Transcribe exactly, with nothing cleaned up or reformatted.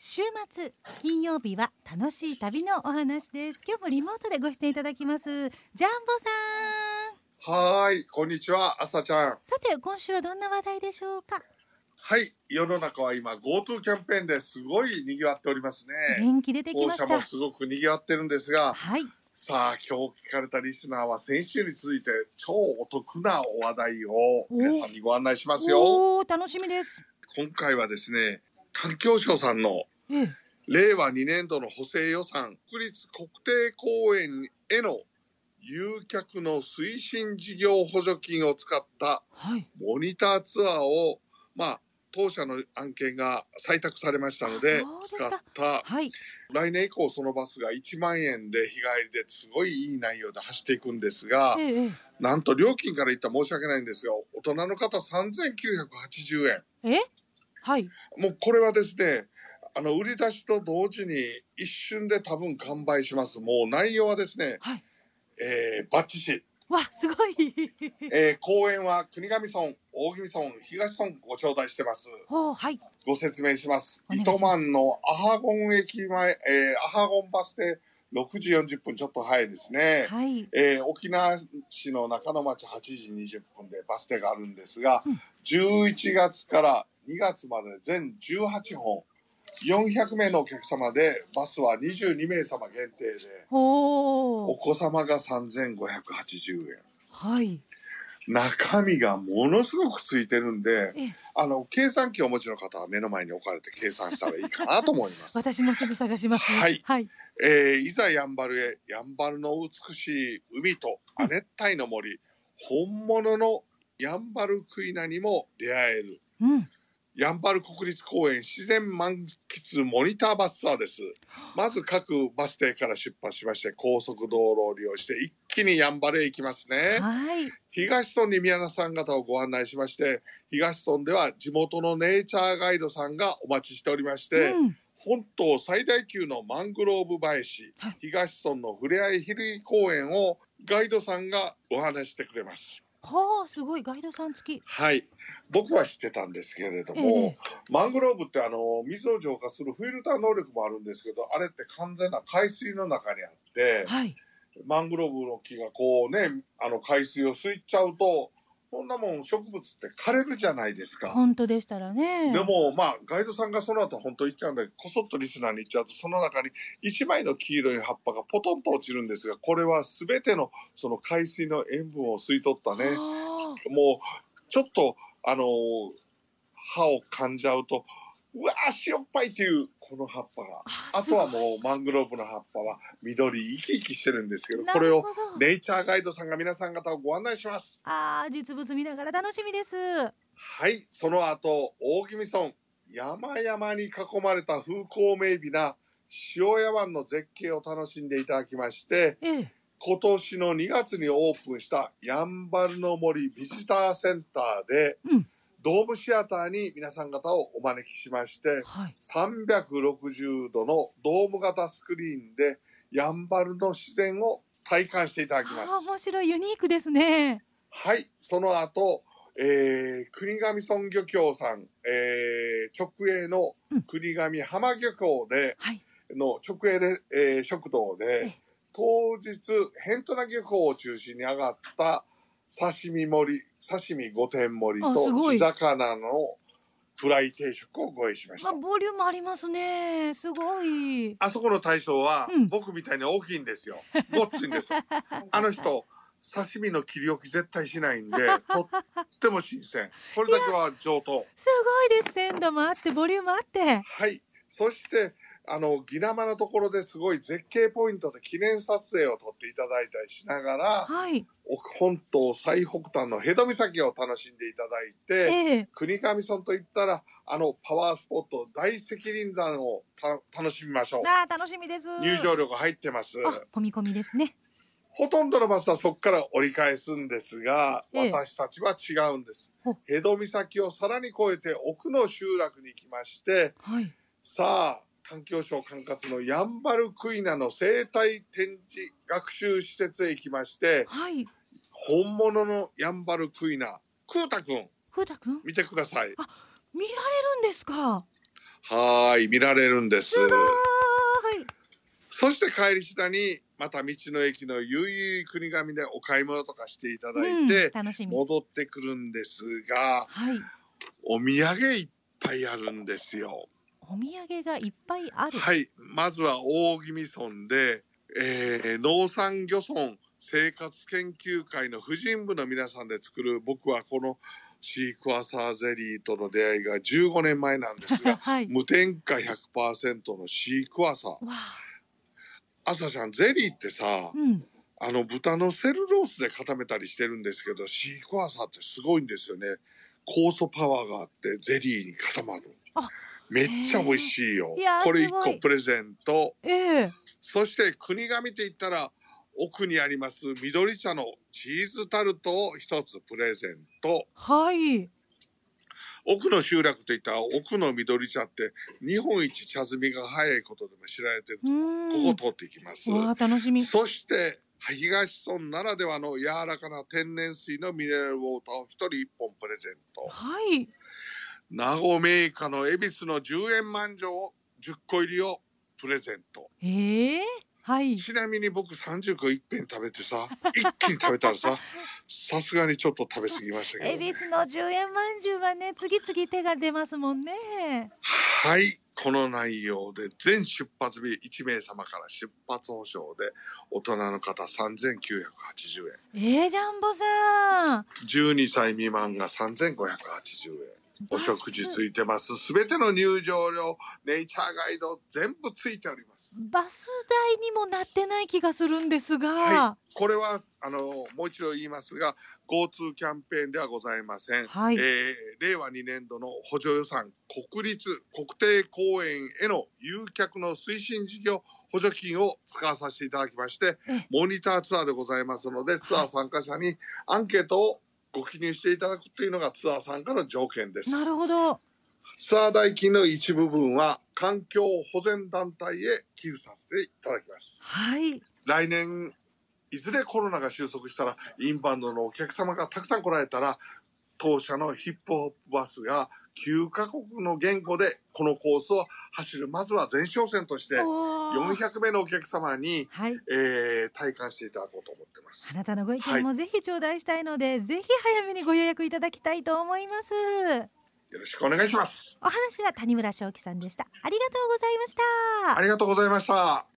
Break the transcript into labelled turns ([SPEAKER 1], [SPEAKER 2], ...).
[SPEAKER 1] 週末金曜日は楽しい旅のお話です。今日もリモートでご出演いただきますジャンボ
[SPEAKER 2] さん。はい、こんにちは、あさちゃん。
[SPEAKER 1] さて今週はどんな話題でしょうか。
[SPEAKER 2] はい、世の中は今 GoTo キャンペーンですごい賑わっておりますね。
[SPEAKER 1] 元気出てきました。
[SPEAKER 2] 当社もすごく賑わってるんですが、
[SPEAKER 1] はい、
[SPEAKER 2] さあ今日聞かれたリスナーは先週に続いて超お得なお話題を皆さんにご案内しますよ。
[SPEAKER 1] おー、楽しみです。
[SPEAKER 2] 今回はですね、環境省さんの
[SPEAKER 1] ええ、
[SPEAKER 2] れいわにねんどの補正予算国立国定公園への誘客の推進事業補助金を使ったモニターツアーを、まあ当社の案件が採択されましたので使った、はい、来年以降そのバスがいちまんえんで日帰りですごいいい内容で走っていくんですが、ええ、なんと料金から言ったら申し訳ないんですが、大人の方さんぜんきゅうひゃくはちじゅうえん。
[SPEAKER 1] え、はい、
[SPEAKER 2] もうこれはですね、あの売り出しと同時に一瞬で多分完売します。もう内容はですね、はい、えー、バッチシ。
[SPEAKER 1] わ、すごい、
[SPEAKER 2] えー、公園は国頭村、大宜味村、東村ご頂戴してます。
[SPEAKER 1] はい、
[SPEAKER 2] ご説明します。糸満のアハゴン駅前、えー、アハゴンバス停ろくじよんじゅっぷん、ちょっと早いですね。はい、えー、沖縄市の中野町はちじにじゅっぷんでバス停があるんですが、うん、じゅういちがつからにがつまで全じゅうはちほん。よんひゃくめいのお客様でバスはにじゅうにめいさま限定で、お子様がさんぜんごひゃくはちじゅうえん、はい、中身がものすごくついてるんで、あの計算機をお持ちの方は目の前に置かれて計算したらいいかなと思います
[SPEAKER 1] 私もすぐ探します。
[SPEAKER 2] はい、はい、えー、いざやんばるへ。やんばるの美しい海と亜熱帯の森、うん、本物のやんばるクイナにも出会える、うん、やんばる国立公園自然満喫モニターバスツアーです。まず各バス停から出発しまして、高速道路を利用して一気にやんばるへ行きますね。はい、東村に皆さん方をご案内しまして、東村では地元のネイチャーガイドさんがお待ちしておりまして、うん、本島最大級のマングローブ林、はい、東村のふれあいひるぎ公園をガイドさんがお話してくれます。
[SPEAKER 1] はあ、すごい、ガイドさん付き。
[SPEAKER 2] はい、僕は知ってたんですけれども、ええ、マングローブってあの水を浄化するフィルター能力もあるんですけど、あれって完全な海水の中にあって、はい、マングローブの木がこうね、あの海水を吸いちゃうと、そんなもん植物って枯れるじゃないですか。
[SPEAKER 1] 本当でしたらね。
[SPEAKER 2] でもまあガイドさんがその後本当言っちゃうんで、こそっとリスナーに言っちゃうと、その中に一枚の黄色い葉っぱがポトンと落ちるんですが、これは全てのその海水の塩分を吸い取ったね、もうちょっとあのー、歯を噛んじゃうとうわー塩っぱいっていうこの葉っぱが、 あ, あとはもうマングローブの葉っぱは緑生き生きしてるんですけど、これをネイチャーガイドさんが皆さん方をご案内します。
[SPEAKER 1] あー、実物見ながら楽しみです。
[SPEAKER 2] はい、その後大宜味村、山々に囲まれた風光明媚な塩屋湾の絶景を楽しんでいただきまして、ええ、今年のにがつにオープンしたやんばるの森ビジターセンターで、うん、ドームシアターに皆さん方をお招きしまして、はい、さんびゃくろくじゅうどのドーム型スクリーンでやんばるの自然を体感していただきます。
[SPEAKER 1] あ、面白い、ユニークですね。
[SPEAKER 2] はい、その後、えー、国頭村漁協さん、えー、直営の国頭浜漁協で、うん、はい、の直営で、えー、食堂で、当日辺土名漁港を中心に上がった刺身盛り、刺身ごてん盛りと地魚のフライ定食をご用意しました。
[SPEAKER 1] まあ、ボリュームありますね。すごい。
[SPEAKER 2] あそこの大将は、うん、僕みたいに大きいんですよ。ごっついんです。あの人刺身の切り置き絶対しないんで、とっても新鮮。これだけは上等。
[SPEAKER 1] すごいです。鮮度もあってボリュームあって。
[SPEAKER 2] はい。そしてあのギラマのところですごい絶景ポイントで記念撮影を撮っていただいたりしながら、はい、本島最北端の辺戸岬を楽しんでいただいて、えー、国頭村といったらあのパワースポット大石林山を楽しみましょう。
[SPEAKER 1] あ、楽しみです。
[SPEAKER 2] 入場料が入ってます。
[SPEAKER 1] あ、込み込みですね。
[SPEAKER 2] ほとんどのバスはそこから折り返すんですが、えー、私たちは違うんです。辺戸岬をさらに越えて奥の集落に来まして、はい、さあ環境省管轄のやんばるクイナの生態展示学習施設へ行きまして、はい、本物のやんばるクイナ、クータくん、
[SPEAKER 1] クータくん
[SPEAKER 2] 見てください。
[SPEAKER 1] あ、見られるんですか。
[SPEAKER 2] はーい見られるんです。
[SPEAKER 1] すごーい。
[SPEAKER 2] そして帰り下にまた道の駅のゆいゆい国神でお買い物とかしていただいて、
[SPEAKER 1] うん、楽しみ。
[SPEAKER 2] 戻ってくるんですが、
[SPEAKER 1] はい、
[SPEAKER 2] お土産いっぱいあるんですよ。
[SPEAKER 1] お土産がいっぱいある。
[SPEAKER 2] はい、まずは大宜味村で、えー、農産漁村生活研究会の婦人部の皆さんで作る、僕はこのシークワーサーゼリーとの出会いがじゅうごねんまえなんですが、はい、無添加 ひゃくパーセント のシークワーサー。朝ちゃんゼリーってさ、うん、あの豚のセルロースで固めたりしてるんですけど、シークワーサーってすごいんですよね。酵素パワーがあってゼリーに固まる。あ、めっちゃ美味しいよ。これいっこプレゼント。えー、そして国神って言ったら奥にあります緑茶のチーズタルトを一つプレゼント。はい。奥の集落といったら奥の緑茶って日本一茶摘みが早いことでも知られてるとここ通っていきます。
[SPEAKER 1] わあ、楽しみ。
[SPEAKER 2] そして東村ならではの柔らかな天然水のミネラルウォーターを一人一本プレゼント。はい。名護銘菓の恵比寿のじゅうえんまんじょうをじゅっこ入りをプレゼント。えーはい、ちなみに僕さんじゅっこいっぺん食べてさ、一気に食べたらさ、さすがにちょっと食べ過ぎましたけど、ね。
[SPEAKER 1] 恵比寿のじゅうえんまんじゅうはね、次々手が出ますもんね。
[SPEAKER 2] はい、この内容で全出発日いちめいさまから出発保証で大人の方さんぜんきゅうひゃくはちじゅうえん。
[SPEAKER 1] えー、ジャンボさん。
[SPEAKER 2] じゅうにさい未満がさんぜんごひゃくはちじゅうえん。お食事ついてます。すべての入場料、ネイチャーガイド全部ついております。
[SPEAKER 1] バス代にもなってない気がするんですが、
[SPEAKER 2] はい、これはあのもう一度言いますが GoTo キャンペーンではございません。はい、えー、令和にねんどの補助予算国立国定公園への誘客の推進事業補助金を使わさせていただきまして、モニターツアーでございますので、ツアー参加者にアンケートをご記入していただくというのがツアー参加の条件です。
[SPEAKER 1] なるほど。
[SPEAKER 2] ツアー代金の一部分は環境保全団体へ寄付させていただきます。はい。来年いずれコロナが収束したらインバウンドのお客様がたくさん来られたら、当社のヒップホップバスがきゅうかこくの言語でこのコースを走る、まずは前哨戦としてよんひゃくめいのお客様に、はいえー、体感していただこうと思ってます。
[SPEAKER 1] あなたのご意見もぜひ頂戴したいので、はい、ぜひ早めにご予約いただきたいと思います。
[SPEAKER 2] よろしくお願いします。
[SPEAKER 1] お話は谷村正樹さんでした。ありがとうございました。
[SPEAKER 2] ありがとうございました。